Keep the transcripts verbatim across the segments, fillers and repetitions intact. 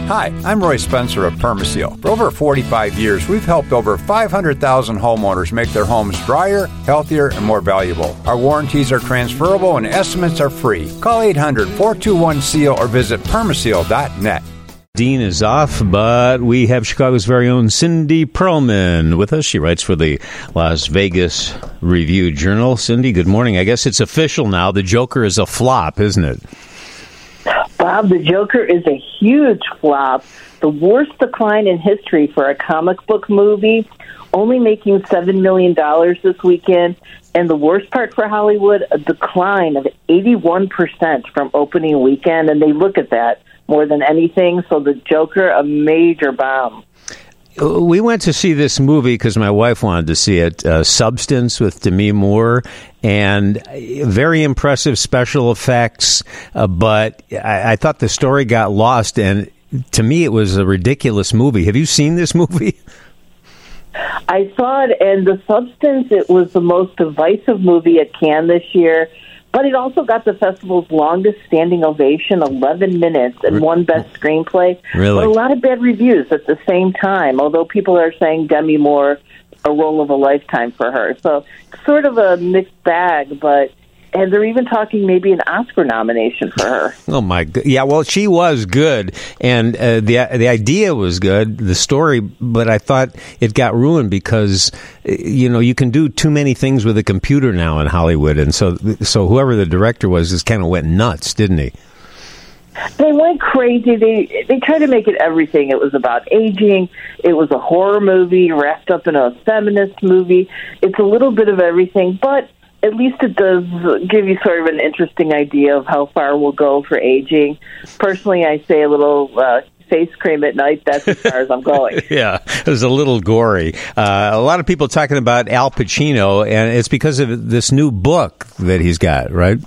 Hi, I'm Roy Spencer of Permaseal. For over forty-five years, we've helped over five hundred thousand homeowners make their homes drier, healthier, and more valuable. Our warranties are transferable and estimates are free. Call eight hundred, four two one, S E A L or visit permaseal dot net. Dean is off, but we have Chicago's very own Cindy Perlman with us. She writes for the Las Vegas Review-Journal. Cindy, good morning. I guess it's official now. The Joker is a flop, isn't it? Bob, The Joker is a huge flop. The worst decline in history for a comic book movie, only making seven million dollars this weekend. And the worst part for Hollywood, a decline of eighty-one percent from opening weekend. And they look at that more than anything. So The Joker, a major bomb. We went to see this movie because my wife wanted to see it, uh, Substance with Demi Moore, and very impressive special effects, uh, but I, I thought the story got lost, and to me it was a ridiculous movie. Have you seen this movie? I saw it, and The Substance, it was the most divisive movie at Cannes this year. But it also got the festival's longest standing ovation, eleven minutes, and won Best Screenplay. Really? But a lot of bad reviews at the same time, although people are saying Demi Moore, a role of a lifetime for her. So sort of a mixed bag, but... And they're even talking maybe an Oscar nomination for her. Oh, my God. Yeah, well, she was good, and uh, the the idea was good, the story, but I thought it got ruined because, you know, you can do too many things with a computer now in Hollywood, and so so whoever the director was just kind of went nuts, didn't he? They went crazy. They they tried to make it everything. It was about aging. It was a horror movie wrapped up in a feminist movie. It's a little bit of everything, but at least it does give you sort of an interesting idea of how far we'll go for aging. Personally, I say a little uh, face cream at night. That's as far as I'm going. Yeah, it was a little gory. Uh, a lot of people talking about Al Pacino, and it's because of this new book that he's got, right?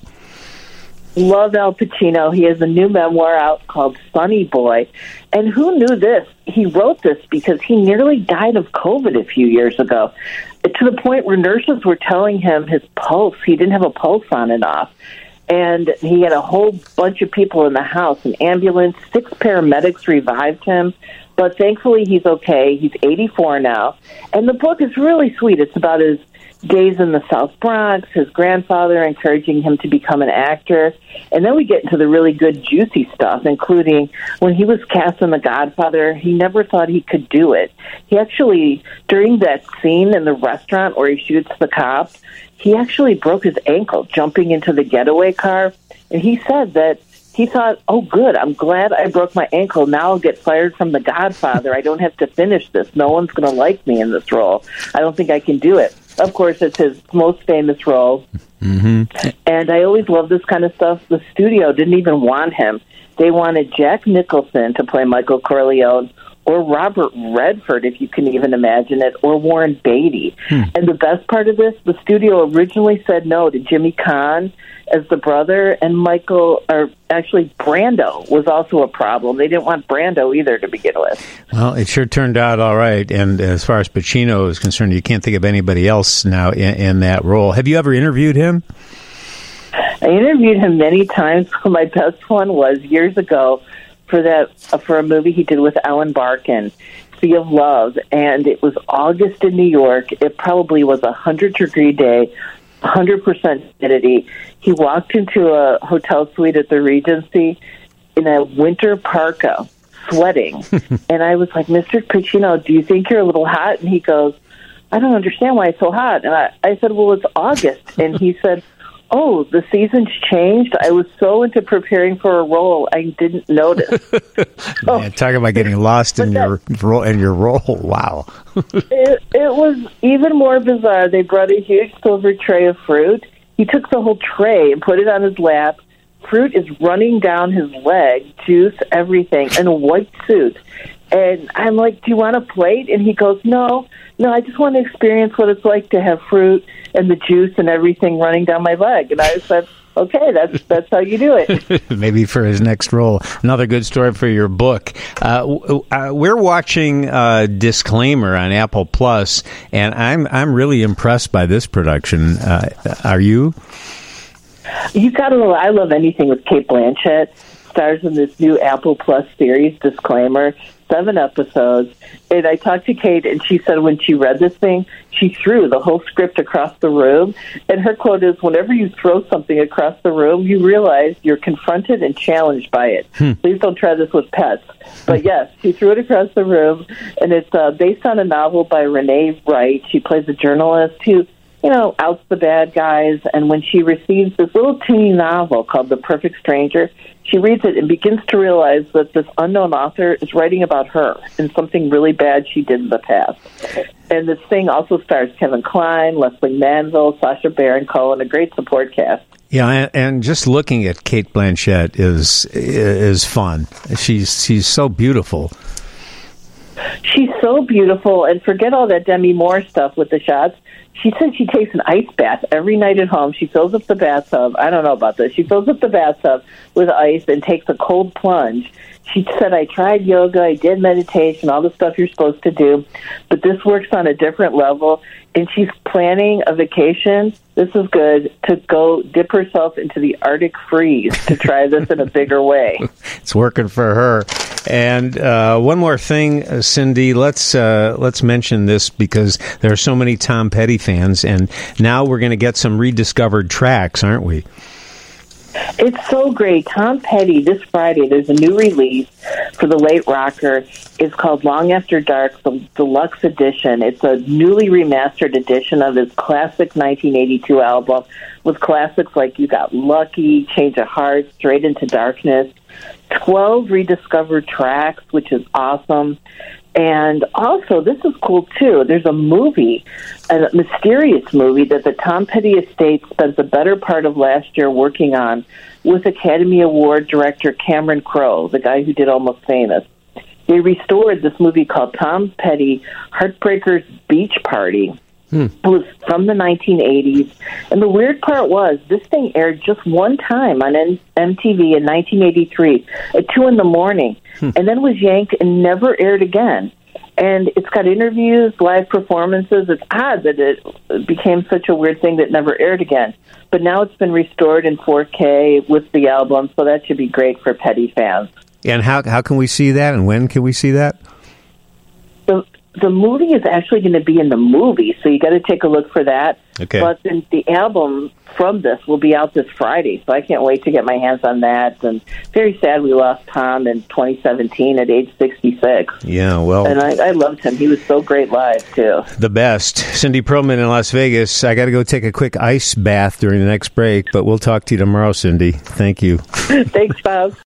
Love Al Pacino. He has a new memoir out called Sonny Boy. And who knew this? He wrote this because he nearly died of COVID a few years ago, to the point where nurses were telling him his pulse, he didn't have a pulse on and off. And he had a whole bunch of people in the house, an ambulance, six paramedics revived him. But thankfully, he's okay. He's eighty-four now. And the book is really sweet. It's about his days in the South Bronx, his grandfather encouraging him to become an actor. And then we get into the really good, juicy stuff, including when he was cast in The Godfather, he never thought he could do it. He actually, during that scene in the restaurant where he shoots the cop, he actually broke his ankle jumping into the getaway car. And he said that he thought, oh, good, I'm glad I broke my ankle. Now I'll get fired from The Godfather. I don't have to finish this. No one's going to like me in this role. I don't think I can do it. Of course, it's his most famous role. Mm-hmm. And I always love this kind of stuff. The studio didn't even want him. They wanted Jack Nicholson to play Michael Corleone, or Robert Redford, if you can even imagine it, or Warren Beatty. Hmm. And the best part of this, the studio originally said no to Jimmy Caan as the brother, and Michael, or actually Brando, was also a problem. They didn't want Brando either to begin with. Well, it sure turned out all right. And as far as Pacino is concerned, you can't think of anybody else now in, in that role. Have you ever interviewed him? I interviewed him many times. My best one was years ago for that for a movie he did with Ellen Barkin, Sea of Love, and it was August in New York. It probably was a hundred-degree day, one hundred percent humidity. He walked into a hotel suite at the Regency in a winter parka, sweating. And I was like, Mister Pacino, do you think you're a little hot? And he goes, I don't understand why it's so hot. And I, I said, well, it's August. And he said, oh, the season's changed. I was so into preparing for a role, I didn't notice. Oh, man, talking about getting lost in your role. In your role, wow! it, it was even more bizarre. They brought a huge silver tray of fruit. He took the whole tray and put it on his lap. Fruit is running down his leg, juice, everything, in a white suit. And I'm like, do you want a plate? And he goes, no, no, I just want to experience what it's like to have fruit and the juice and everything running down my leg. And I said, okay, that's that's how you do it. Maybe for his next role. Another good story for your book. Uh, uh, we're watching uh, Disclaimer on Apple Plus, and I'm I'm really impressed by this production. Uh, are you? You got to. I love anything with Cate Blanchett. stars in this new Apple Plus series, Disclaimer, seven episodes. And I talked to Kate, and she said when she read this thing, she threw the whole script across the room. And her quote is, whenever you throw something across the room, you realize you're confronted and challenged by it. Hmm. Please don't try this with pets. But yes, she threw it across the room, and it's uh, based on a novel by Renee Wright. She plays a journalist who, you know, outs the bad guys. And when she receives this little teeny novel called The Perfect Stranger, she reads it and begins to realize that this unknown author is writing about her and something really bad she did in the past. And this thing also stars Kevin Kline, Leslie Manville, Sacha Baron Cohen, a great support cast. Yeah, and just looking at Cate Blanchett is is fun. She's she's so beautiful. She's so beautiful, and forget all that Demi Moore stuff with the shots. She said she takes an ice bath every night at home. She fills up the bathtub. I don't know about this. She fills up the bathtub with ice and takes a cold plunge. She said, I tried yoga, I did meditation, all the stuff you're supposed to do, but this works on a different level, and she's planning a vacation, this is good, to go dip herself into the Arctic freeze to try this in a bigger way. It's working for her. And uh, one more thing, uh, Cindy, let's uh, let's mention this because there are so many Tom Petty fans, and now we're going to get some rediscovered tracks, aren't we? It's so great. Tom Petty, this Friday, there's a new release for the late rocker. It's called Long After Dark, the deluxe edition. It's a newly remastered edition of his classic nineteen eighty-two album with classics like You Got Lucky, Change of Heart, Straight into Darkness, twelve rediscovered tracks, which is awesome. And also, this is cool, too. There's a movie, a mysterious movie that the Tom Petty estate spent the better part of last year working on with Academy Award director Cameron Crowe, the guy who did Almost Famous. They restored this movie called Tom Petty Heartbreakers Beach Party. Hmm. It was from the nineteen eighties. And the weird part was this thing aired just one time on M T V in nineteen eighty-three at two in the morning, hmm. and then was yanked and never aired again. And it's got interviews, live performances. It's odd that it became such a weird thing that never aired again. But now it's been restored in four K with the album, so that should be great for Petty fans. And how how can we see that, and when can we see that? The the movie is actually going to be in the movie, so you got to take a look for that. Okay. But then the album from this will be out this Friday, so I can't wait to get my hands on that. And very sad we lost Tom in twenty seventeen at age sixty-six. Yeah, well. And I, I loved him. He was so great live, too. The best. Cindy Pearlman in Las Vegas. I got to go take a quick ice bath during the next break, but we'll talk to you tomorrow, Cindy. Thank you. Thanks, Bob.